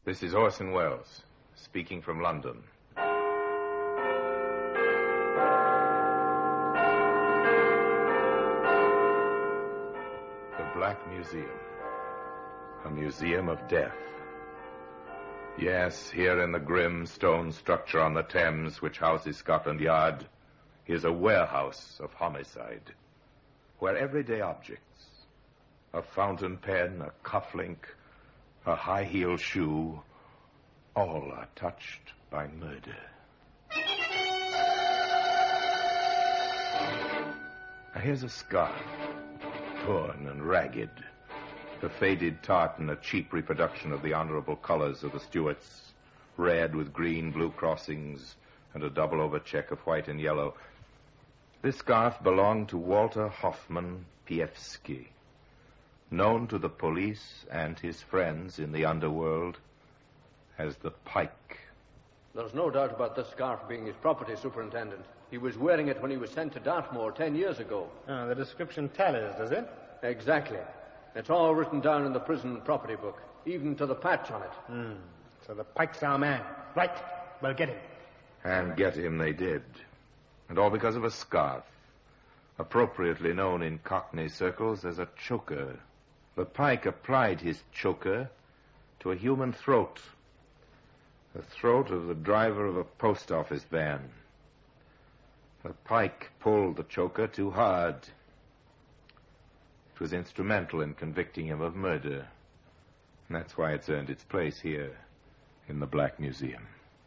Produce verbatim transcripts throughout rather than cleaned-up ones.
This is Orson Welles, speaking from London. The Black Museum. A museum of death. Yes, here in the grim stone structure on the Thames, which houses Scotland Yard, is a warehouse of homicide, where everyday objects, a fountain pen, a cufflink, a high-heeled shoe, all are touched by murder. Now, here's a scarf, torn and ragged, the faded tartan, a cheap reproduction of the honorable colors of the Stuarts, red with green, blue crossings, and a double-over check of white and yellow. This scarf belonged to Walter Hoffman Piewski, known to the police and his friends in the underworld as the Pike. There's no doubt about this scarf being his property, Superintendent. He was wearing it when he was sent to Dartmoor ten years ago. Oh, the description tallies, does it? Exactly. It's all written down in the prison property book, even to the patch on it. Hmm. So the Pike's our man. Right. Well, get him. And get him they did. And all because of a scarf, appropriately known in Cockney circles as a choker. The Pike applied his choker to a human throat. The throat of the driver of a post office van. The Pike pulled the choker too hard. It was instrumental in convicting him of murder. And that's why it's earned its place here in the Black Museum.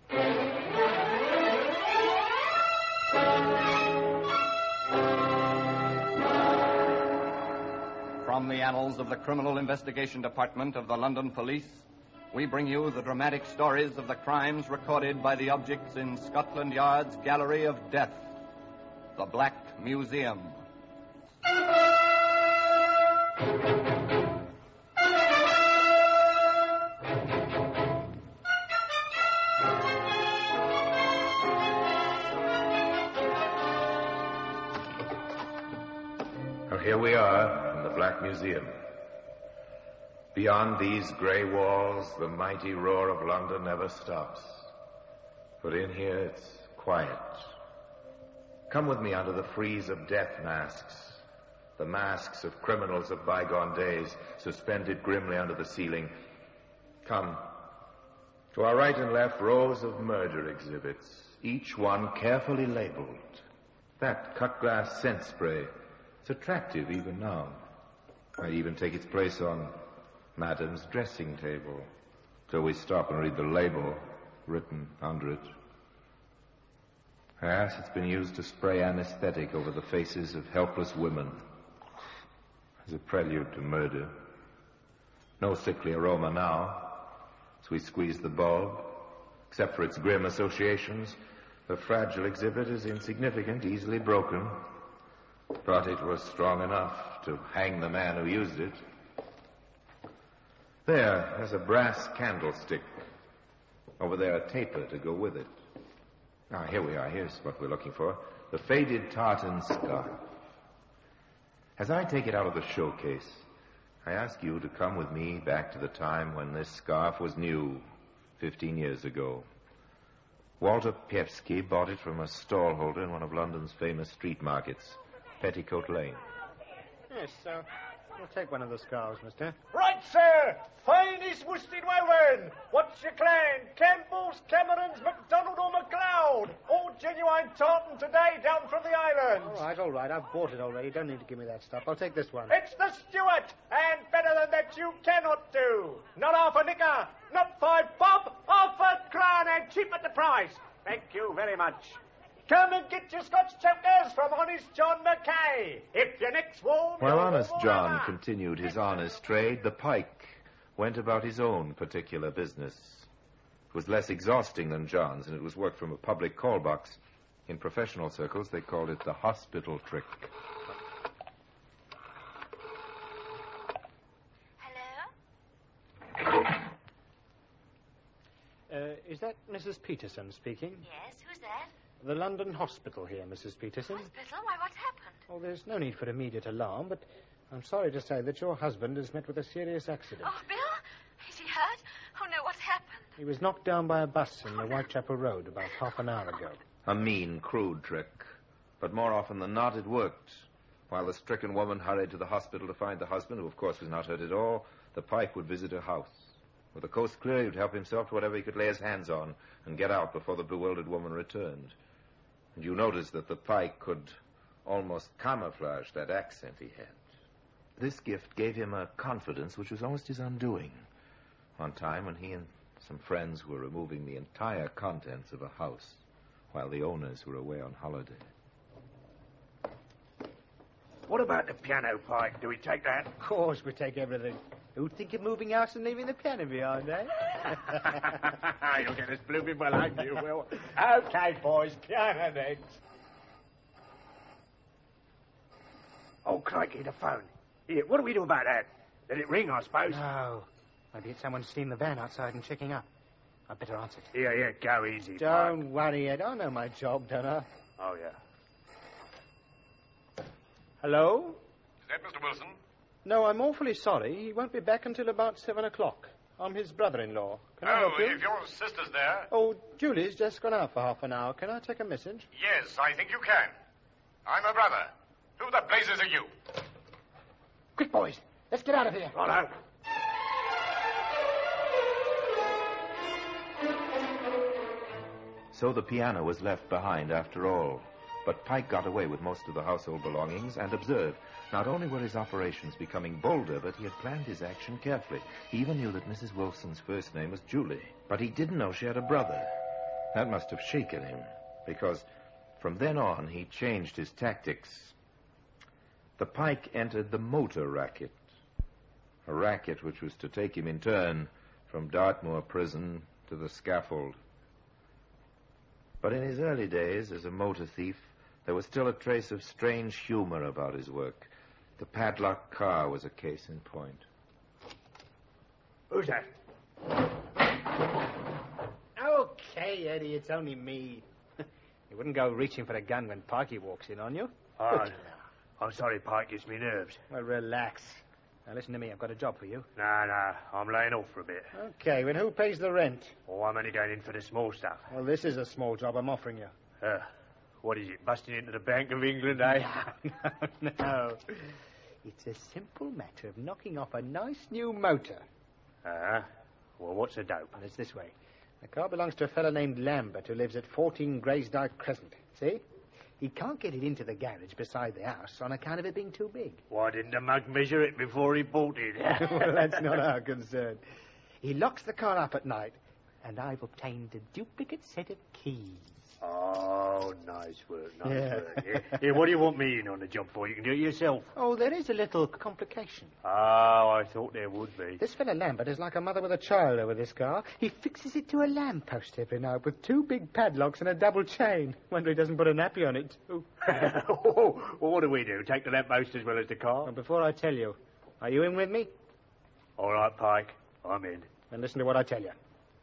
From the annals of the Criminal Investigation Department of the London Police, we bring you the dramatic stories of the crimes recorded by the objects in Scotland Yard's Gallery of Death, the Black Museum. Well, here we are in the Black Museum. Beyond these gray walls, the mighty roar of London never stops. But in here, it's quiet. Come with me under the frieze of death masks, the masks of criminals of bygone days, suspended grimly under the ceiling. Come. To our right and left, rows of murder exhibits, each one carefully labeled. That cut-glass scent spray, it's attractive even now. Might even take its place on Madam's dressing table, till we stop and read the label written under it. Yes, it's been used to spray anesthetic over the faces of helpless women as a prelude to murder. No sickly aroma now, as we squeeze the bulb. Except for its grim associations, the fragile exhibit is insignificant, easily broken. But it was strong enough to hang the man who used it. There, there's a brass candlestick. Over there, a taper to go with it. Ah, here we are. Here's what we're looking for. The faded tartan scarf. As I take it out of the showcase, I ask you to come with me back to the time when this scarf was new, fifteen years ago. Walter Piewski bought it from a stallholder in one of London's famous street markets, Petticoat Lane. Yes, so we'll take one of the scarves, mister. Right, sir. Finest worsted woven. What's your clan? Campbell's, Cameron's, MacDonald or MacLeod? All genuine tartan today down from the islands. All right, all right. I've bought it already. Don't need to give me that stuff. I'll take this one. It's the Stuart, and better than that you cannot do. Not half a nicker, not five bob, half a crown, and cheap at the price. Thank you very much. Come and get your Scotch chokers from Honest John Mackay. If your neck's warm... While Honest John continued his honest trade, the Pike went about his own particular business. It was less exhausting than John's, and it was work from a public call box. In professional circles, they called it the hospital trick. Hello? Uh, is that Missus Peterson speaking? Yes, who's that? The London Hospital here, Missus Peterson. Hospital? Why, what's happened? Oh, there's no need for immediate alarm, but I'm sorry to say that your husband has met with a serious accident. Oh, Bill? Is he hurt? Oh, no, what's happened? He was knocked down by a bus in the Whitechapel Road about half an hour ago. A mean, crude trick. But more often than not, it worked. While the stricken woman hurried to the hospital to find the husband, who of course was not hurt at all, the Pike would visit her house. With the coast clear, he would help himself to whatever he could lay his hands on and get out before the bewildered woman returned. And you noticed that the Pike could almost camouflage that accent he had. This gift gave him a confidence which was almost his undoing. One time when he and some friends were removing the entire contents of a house while the owners were away on holiday. What about the piano, Pike? Do we take that? Of course we take everything. Who'd think of moving house and leaving the piano behind, eh? You'll get us blooming well, won't you, Will? Okay, boys, piano next. Oh, crikey, the phone. Here, what do we do about that? Let it ring, I suppose. No. Maybe it's someone seen the van outside and checking up. I'd better answer it. Yeah, yeah, go easy, Don't Pike. worry, Ed. I know my job, don't I? Oh, yeah. Hello? Is that Mister Wilson? No, I'm awfully sorry. He won't be back until about seven o'clock. I'm his brother-in-law. Can I Oh, help you? if your sister's there. Oh, Julie's just gone out for half an hour. Can I take a message? Yes, I think you can. I'm her brother. Who the blazes are you? Quick, boys. Let's get out of here. Righto. So the piano was left behind after all. But Pike got away with most of the household belongings and observed. Not only were his operations becoming bolder, but he had planned his action carefully. He even knew that Missus Wilson's first name was Julie. But he didn't know she had a brother. That must have shaken him, because from then on he changed his tactics. The Pike entered the motor racket. A racket which was to take him in turn from Dartmoor prison to the scaffold. But in his early days as a motor thief, there was still a trace of strange humor about his work. The padlock car was a case in point. Who's that? Okay, Eddie, it's only me. You wouldn't go reaching for a gun when Pikey walks in on you. Oh, I'm sorry, Pike. It's me nerves. Well, relax. Now, listen to me. I've got a job for you. No, no. I'm laying off for a bit. Okay, well, who pays the rent? Oh, I'm only going in for the small stuff. Well, this is a small job I'm offering you. Uh, what is it, busting into the Bank of England, eh? No, no. It's a simple matter of knocking off a nice new motor. Uh-huh. Well, what's the dope? Well, it's this way. The car belongs to a fellow named Lambert who lives at fourteen Graysdyke Crescent. See? He can't get it into the garage beside the house on account of it being too big. Why didn't the mug measure it before he bought it? Well, that's not our concern. He locks the car up at night, and I've obtained a duplicate set of keys. Oh, nice work, nice Yeah. work. Here, here, what do you want me in on the job for? You can do it yourself. Oh, there is a little complication. Oh, I thought there would be. This fellow Lambert is like a mother with a child over this car. He fixes it to a lamppost every night with two big padlocks and a double chain. Wonder he doesn't put a nappy on it, too. Well, what do we do? Take the lamppost as well as the car? Well, before I tell you, are you in with me? All right, Pike. I'm in. Then listen to what I tell you.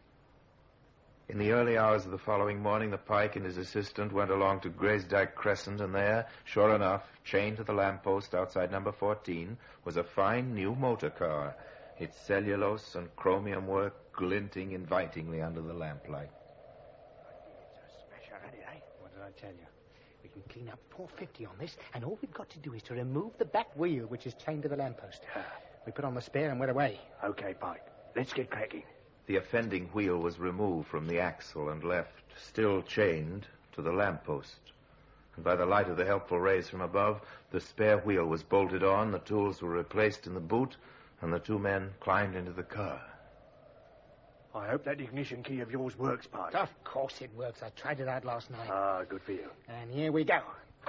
In the early hours of the following morning, the Pike and his assistant went along to Graysdyke Crescent, and there, sure enough, chained to the lamppost outside number fourteen, was a fine new motor car, its cellulose and chromium work glinting invitingly under the lamplight. Smash out at it, eh? What did I tell you? We can clean up four fifty on this, and all we've got to do is to remove the back wheel, which is chained to the lamppost. We put on the spare and we're away. Okay, Pike. Let's get cracking. The offending wheel was removed from the axle and left, still chained, to the lamppost. And by the light of the helpful rays from above, the spare wheel was bolted on, the tools were replaced in the boot, and the two men climbed into the car. I hope that ignition key of yours works, Pike. Of course it works. I tried it out last night. Ah, good for you. And here we go.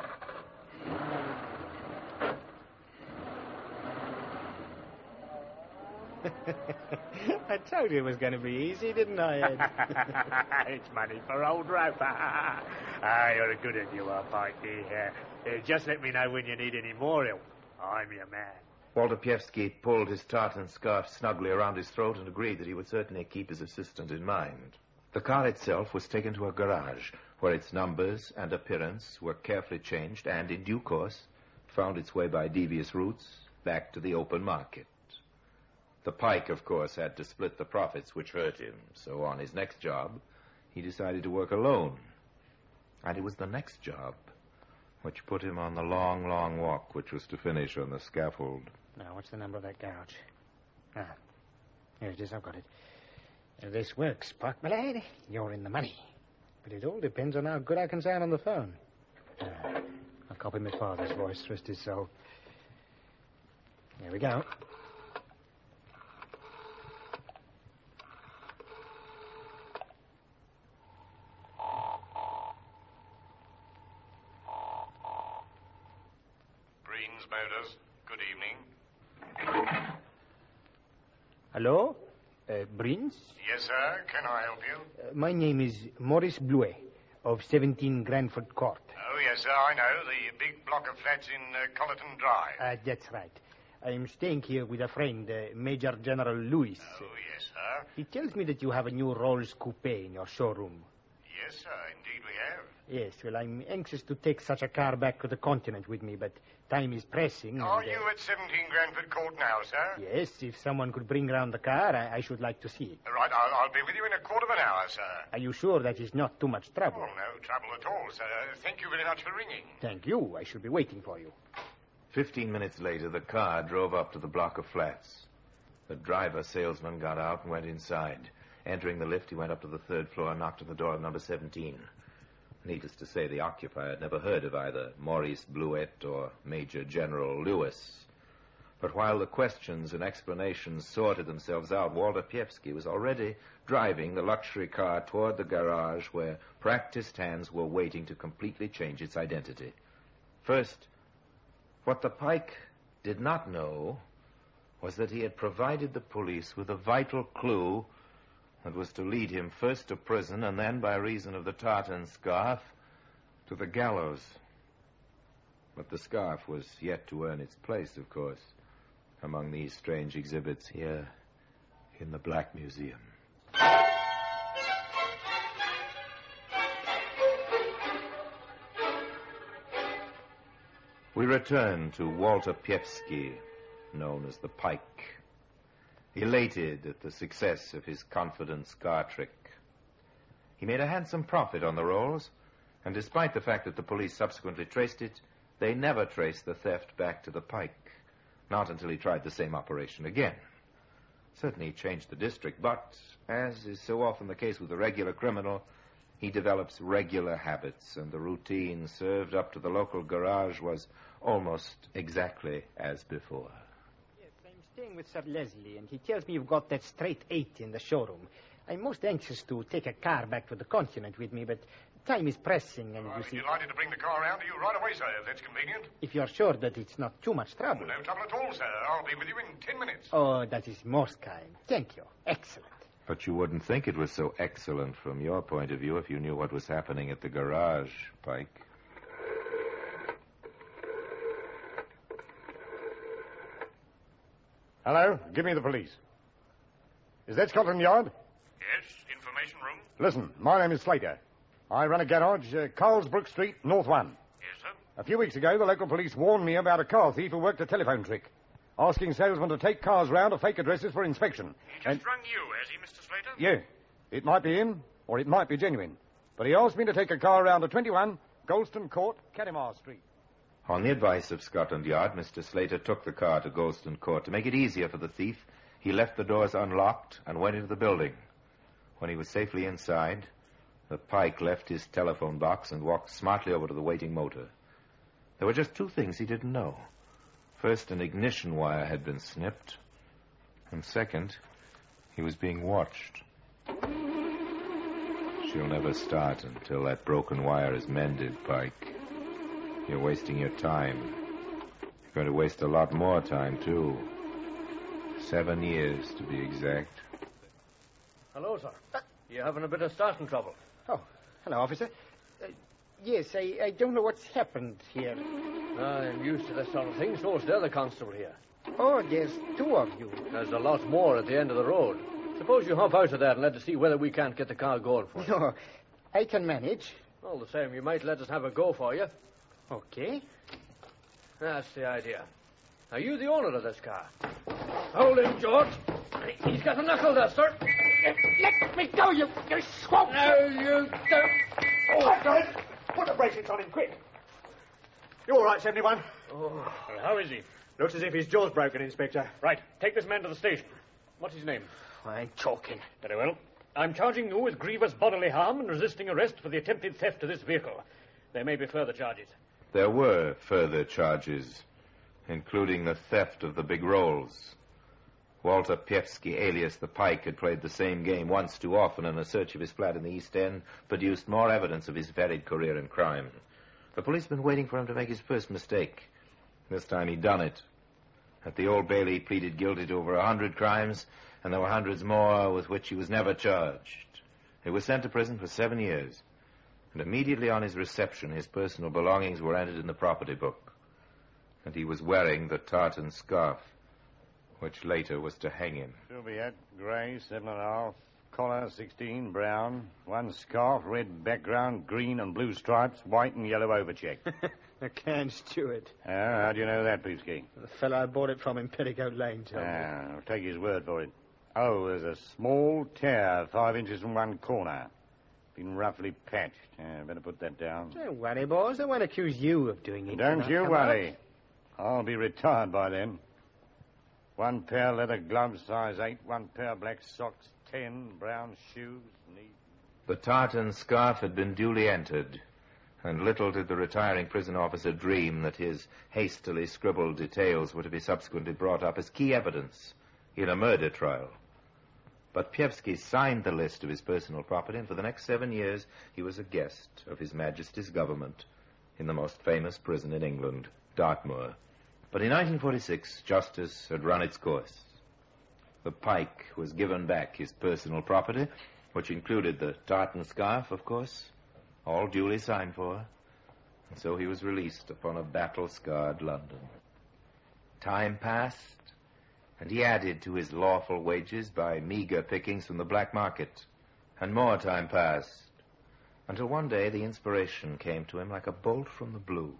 I told you it was going to be easy, didn't I, Ed? It's money for old rope. Ah, you're a good one, you are, Pike. Yeah. Yeah, just let me know when you need any more help. I'm your man. Walter Pievsky pulled his tartan scarf snugly around his throat and agreed that he would certainly keep his assistant in mind. The car itself was taken to a garage, where its numbers and appearance were carefully changed and, in due course, found its way by devious routes back to the open market. The Pike, of course, had to split the profits, which hurt him. So on his next job, he decided to work alone. And it was the next job which put him on the long, long walk, which was to finish on the scaffold. Now, what's the number of that garage? Ah, here it is. I've got it. If this works, Park, my lad, you're in the money. But it all depends on how good I can sound on the phone. Ah, I'll copy my father's voice, rest his soul. Here we go. Breen's Motors. Good evening. Hello? Uh, Brins? Yes, sir. Can I help you? Uh, my name is Maurice Bluet of seventeen Granford Court. Oh, yes, sir. I know. The big block of flats in uh, Collerton Drive. Uh, that's right. I'm staying here with a friend, uh, Major General Lewis. Oh, yes, sir. He tells me that you have a new Rolls Coupe in your showroom. Yes, sir. Indeed we have. Yes, well, I'm anxious to take such a car back to the continent with me, but time is pressing. Are and, uh, you at seventeen Granford Court now, sir? Yes, if someone could bring round the car, I, I should like to see it. Right, I'll, I'll be with you in a quarter of an hour, sir. Are you sure that is not too much trouble? Oh, no trouble at all, sir. Thank you very much for ringing. Thank you. I should be waiting for you. Fifteen minutes later, the car drove up to the block of flats. The driver salesman got out and went inside. Entering the lift, he went up to the third floor and knocked on the door of number seventeen. Needless to say, the occupier had never heard of either Maurice Bluet or Major General Lewis. But while the questions and explanations sorted themselves out, Walter Pievsky was already driving the luxury car toward the garage where practiced hands were waiting to completely change its identity. First, what the Pike did not know was that he had provided the police with a vital clue that was to lead him first to prison and then, by reason of the tartan scarf, to the gallows. But the scarf was yet to earn its place, of course, among these strange exhibits here in the Black Museum. We return to Walter Pievsky, known as the Pike, elated at the success of his confident scar trick. He made a handsome profit on the rolls, and despite the fact that the police subsequently traced it, they never traced the theft back to the Pike, not until he tried the same operation again. Certainly he changed the district, but, as is so often the case with a regular criminal, he develops regular habits, and the routine served up to the local garage was almost exactly as before. Staying with Sir Leslie, and he tells me you've got that straight eight in the showroom. I'm most anxious to take a car back to the continent with me, but time is pressing, and Well, you I'd see... be delighted to bring the car round to you right away, sir, if that's convenient. If you're sure that it's not too much trouble... No trouble at all, sir. I'll be with you in ten minutes. Oh, that is most kind. Thank you. Excellent. But you wouldn't think it was so excellent from your point of view if you knew what was happening at the garage, Pike. Hello, give me the police. Is that Scotland Yard? Yes, information room. Listen, my name is Slater. I run a garage, uh, Carlsbrook Street, North one. Yes, sir. A few weeks ago, the local police warned me about a car thief who worked a telephone trick, asking salesmen to take cars round to fake addresses for inspection. He just rung you, has he, Mister Slater? Yeah, it might be him, or it might be genuine. But he asked me to take a car round to twenty-one Golston Court, Catamar Street. On the advice of Scotland Yard, Mister Slater took the car to Golston Court. To make it easier for the thief, he left the doors unlocked and went into the building. When he was safely inside, the Pike left his telephone box and walked smartly over to the waiting motor. There were just two things he didn't know. First, an ignition wire had been snipped. And second, he was being watched. She'll never start until that broken wire is mended, Pike. You're wasting your time. You're going to waste a lot more time, too. Seven years, to be exact. Hello, sir. You having a bit of starting trouble? Oh, hello, officer. Uh, yes, I, I don't know what's happened here. I'm used to this sort of thing. So is the other constable here. Oh, there's two of you. There's a lot more at the end of the road. Suppose you hop out of there and let us see whether we can't get the car going for you. No, I can manage. All the same, you might let us have a go for you. Okay. That's the idea. Are you the owner of this car? Hold him, George. He's got a knuckle duster. Let me go, you, you swamp! No, you don't. Oh, God. Put the bracelets on him, quick. You all right, seventy-one? Oh. How is he? Looks as if his jaw's broken, Inspector. Right. Take this man to the station. What's his name? I ain't talking. Very well. I'm charging you with grievous bodily harm and resisting arrest for the attempted theft of this vehicle. There may be further charges. There were further charges, including the theft of the big rolls. Walter Pievsky, alias the Pike, had played the same game once too often, and a search of his flat in the East End produced more evidence of his varied career in crime. The police had been waiting for him to make his first mistake. This time he'd done it. At the Old Bailey, he pleaded guilty to over a hundred crimes, and there were hundreds more with which he was never charged. He was sent to prison for seven years, and immediately on his reception, his personal belongings were entered in the property book. And he was wearing the tartan scarf, which later was to hang him. Juliet, grey, seven and a half. Collar, sixteen, brown. One scarf, red background, green and blue stripes, white and yellow overcheck. The Cairn Stewart. Ah, how do you know that, Peevsky? The fellow I bought it from in Petticoat Lane told me. Ah, I'll take his word for it. Oh, there's a small tear, five inches from one corner. Been roughly patched. Yeah, better put that down. Don't worry, boys. I won't accuse you of doing it. Don't when I you come worry. I'll be retired by then. One pair leather gloves, size eight. One pair black socks, ten. Brown shoes, neat. The tartan scarf had been duly entered, and little did the retiring prison officer dream that his hastily scribbled details were to be subsequently brought up as key evidence in a murder trial. But Pievsky signed the list of his personal property, and for the next seven years he was a guest of His Majesty's government in the most famous prison in England, Dartmoor. But in nineteen forty-six, justice had run its course. The Pike was given back his personal property, which included the tartan scarf, of course, all duly signed for, and so he was released upon a battle-scarred London. Time passed, and he added to his lawful wages by meager pickings from the black market. And more time passed, until one day the inspiration came to him like a bolt from the blue.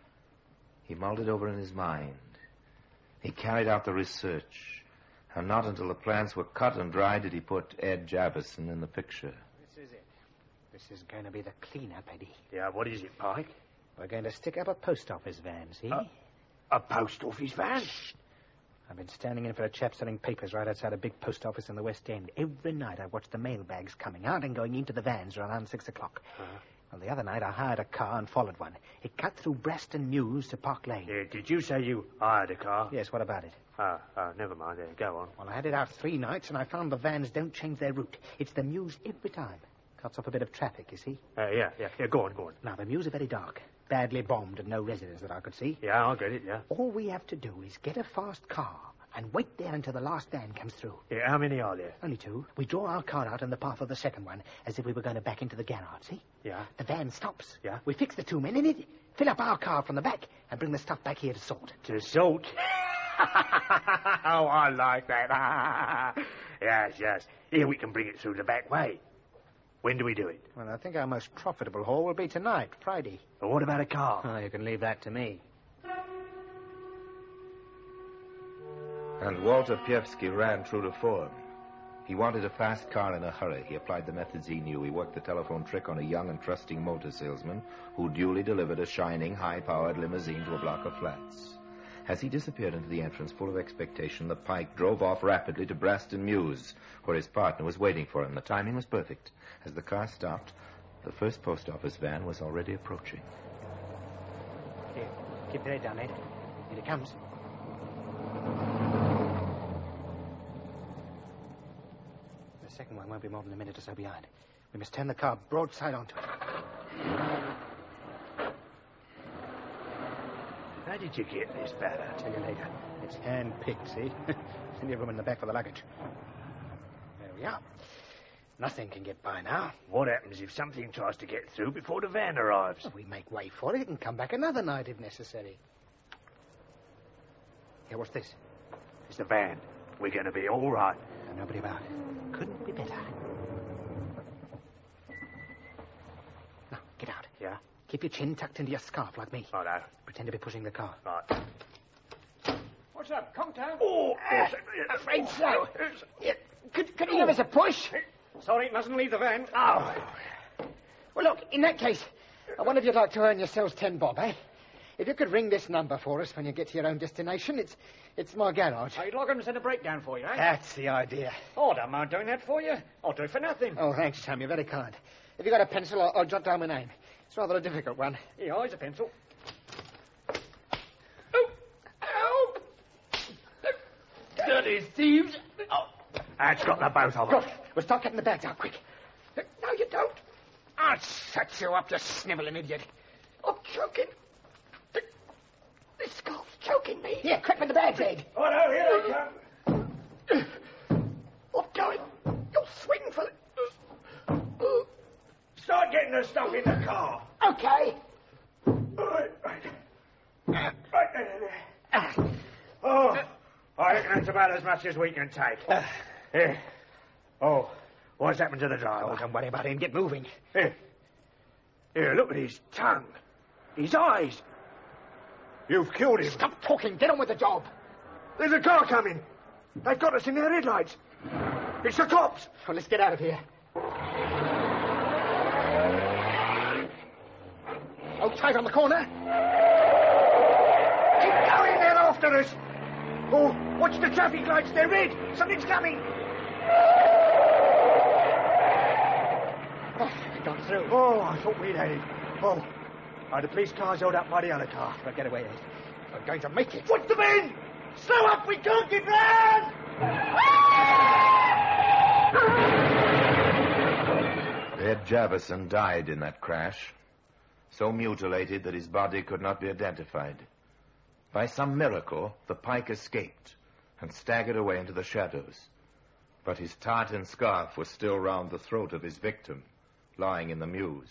He mulled it over in his mind. He carried out the research, and not until the plans were cut and dried did he put Ed Javison in the picture. This is it. This is going to be the clean-up, Eddie. Yeah, what is it, Pike? We're going to stick up a post office van, see? Uh, a post office van? Shh. I've been standing in for a chap selling papers right outside a big post office in the West End. Every night I watch the mailbags coming out and going into the vans around six o'clock. Uh-huh. Well, the other night I hired a car and followed one. It cut through Preston Mews to Park Lane. Yeah, did you say you hired a car? Yes, what about it? Ah, uh, uh, never mind. There, go on. Well, I had it out three nights, and I found the vans don't change their route. It's the Mews every time. Cuts off a bit of traffic, you see? Uh, yeah, yeah, yeah. Go on, go on. Now, the Mews are very dark. Badly bombed and no residents that I could see. Yeah, I'll get it, yeah. All we have to do is get a fast car and wait there until the last van comes through. Yeah, how many are there? Only two. We draw our car out in the path of the second one, as if we were going to back into the garage, see? Yeah. The van stops. Yeah. We fix the two men in it, fill up our car from the back, and bring the stuff back here to Salt. To Salt? Oh, I like that. Yes, yes. Here we can bring it through the back way. When do we do it? Well, I think our most profitable haul will be tonight, Friday. But what about a car? Oh, you can leave that to me. And Walter Pievsky ran true to form. He wanted a fast car in a hurry. He applied the methods he knew. He worked the telephone trick on a young and trusting motor salesman who duly delivered a shining, high-powered limousine to a block of flats. As he disappeared into the entrance full of expectation, the Pike drove off rapidly to Braston Mews, where his partner was waiting for him. The timing was perfect. As the car stopped, the first post office van was already approaching. Here, keep your head down, Ed. Here it comes. The second one won't be more than a minute or so behind. We must turn the car broadside onto it. How did you get this bad? I'll tell you later. It's hand-picked, see? Plenty of room in the back for the luggage. There we are. Nothing can get by now. What happens if something tries to get through before the van arrives? Well, we make way for it and come back another night if necessary. Here, what's this? It's the van. We're going to be all right. And nobody about. Couldn't be better. Now, get out. Yeah? Keep your chin tucked into your scarf like me. Righto. Pretend to be pushing the car. Right. What's up? Come down. Oh, uh, afraid so. Yeah, could, could you give us a push? Sorry, it mustn't leave the van. Oh. Well, look, in that case, I wonder if you'd like to earn yourselves ten bob, eh? If you could ring this number for us when you get to your own destination, it's it's my garage. I'd log 'em and send a breakdown for you, eh? That's the idea. Oh, I don't mind doing that for you. I'll do it for nothing. Oh, thanks, Sam. You're very kind. If you've got a pencil, I'll, I'll jot down my name. It's rather a difficult one. Here, here's a pencil. Oh! Help! Dirty thieves! Oh. That's got the both of them. Good. We'll start getting the bags out, quick. No, you don't. I'll shut you up, you snivelling idiot. I'm choking. The, the scarf's choking me. Here, crack me the bags, Ed. Oh, no, here they come. I'm going. You'll swing for it. Start getting the stuff in the car. Okay. Right, right. Right, there, there. Oh, I reckon that's about as much as we can take. Here. Oh, what's happened to the driver? Oh, don't worry about him. Get moving. Here. Here, look at his tongue. His eyes. You've killed him. Stop talking. Get on with the job. There's a car coming. They've got us in their headlights. It's the cops. Well, let's get out of here. Oh, tight on the corner. Keep going, they're after us. Oh, watch the traffic lights. They're red. Something's coming. Oh, we've gone through. Oh, I thought we'd had it. Oh, are the police cars held up by the other car? Well, get away, Ed. We're going to make it. What's the men? Slow up, we can't get round! Ed Javison died in that crash, so mutilated that his body could not be identified. By some miracle, the pike escaped and staggered away into the shadows. But his tartan scarf was still round the throat of his victim, lying in the mews.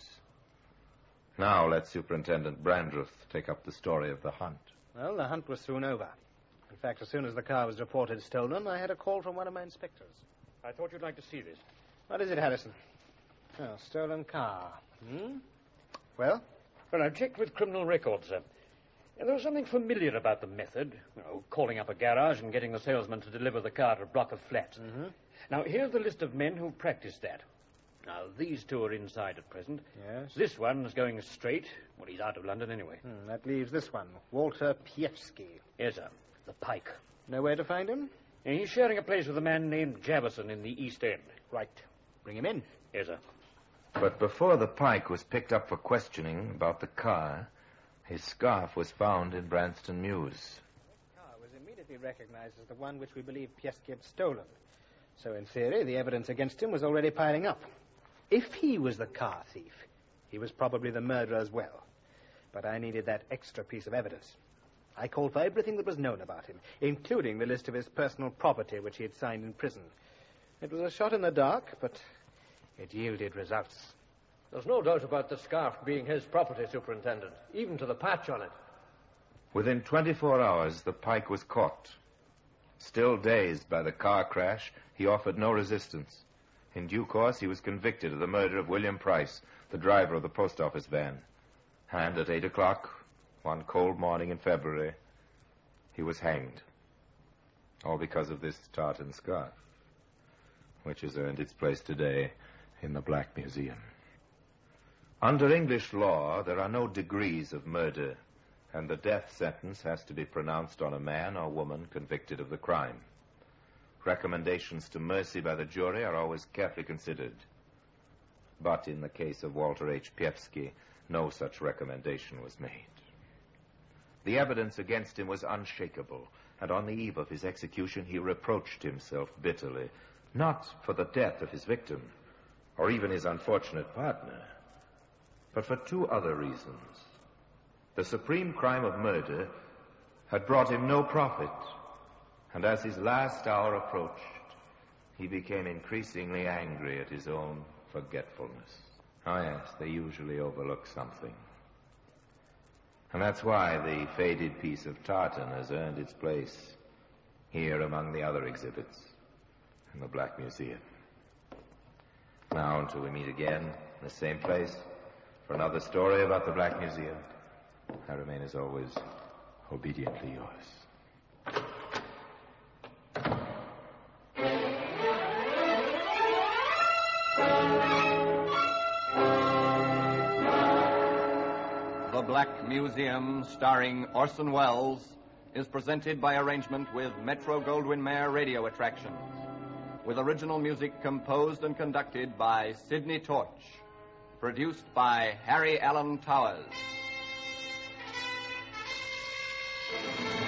Now let Superintendent Brandreth take up the story of the hunt. Well, the hunt was soon over. In fact, as soon as the car was reported stolen, I had a call from one of my inspectors. I thought you'd like to see this. What is it, Harrison? Oh, stolen car. Hmm? Well? Well, I've checked with criminal records, sir. And there was something familiar about the method. You know, calling up a garage and getting the salesman to deliver the car to a block of flats. Mm-hmm. Now, here's the list of men who practiced that. Now, these two are inside at present. Yes. This one's going straight. Well, he's out of London anyway. Hmm, that leaves this one, Walter Piewski. Yes, sir. The Pike. Know where to find him? And he's sharing a place with a man named Javison in the East End. Right. Bring him in. Yes, sir. But before the pike was picked up for questioning about the car, his scarf was found in Branston Mews. The car was immediately recognized as the one which we believe Piewski had stolen. So, in theory, the evidence against him was already piling up. If he was the car thief, he was probably the murderer as well. But I needed that extra piece of evidence. I called for everything that was known about him, including the list of his personal property which he had signed in prison. It was a shot in the dark, but it yielded results. There's no doubt about the scarf being his property, Superintendent, even to the patch on it. Within twenty-four hours, the pike was caught. Still dazed by the car crash, he offered no resistance. In due course, he was convicted of the murder of William Price, the driver of the post office van. And at eight o'clock, one cold morning in February, he was hanged. All because of this tartan scarf, which has earned its place today in the Black Museum. Under English law, there are no degrees of murder, and the death sentence has to be pronounced on a man or woman convicted of the crime. Recommendations to mercy by the jury are always carefully considered. But in the case of Walter H. Piewski, no such recommendation was made. The evidence against him was unshakable, and on the eve of his execution, he reproached himself bitterly, not for the death of his victim, or even his unfortunate partner, but for two other reasons. The supreme crime of murder had brought him no profit, and as his last hour approached, he became increasingly angry at his own forgetfulness. Oh, yes, they usually overlook something. And that's why the faded piece of tartan has earned its place here among the other exhibits in the Black Museum. Now, until we meet again in the same place for another story about the Black Museum, I remain, as always, obediently yours. The Black Museum, starring Orson Welles, is presented by arrangement with Metro Goldwyn Mayer Radio Attractions, with original music composed and conducted by Sidney Torch, produced by Harry Allen Towers.